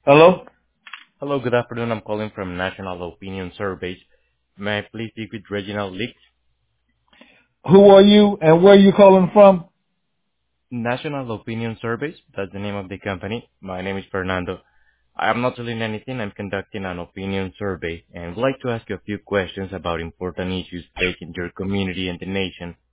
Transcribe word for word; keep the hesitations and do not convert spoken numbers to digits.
Hello? Hello, good afternoon. I'm calling from National Opinion Surveys. May I please speak with Reginald Leaks? Who are you and where are you calling from? National Opinion Surveys, that's the name of the company. My name is Fernando. I am not selling anything. I'm conducting an opinion survey and would like to ask you a few questions about important issues facing your community and the nation.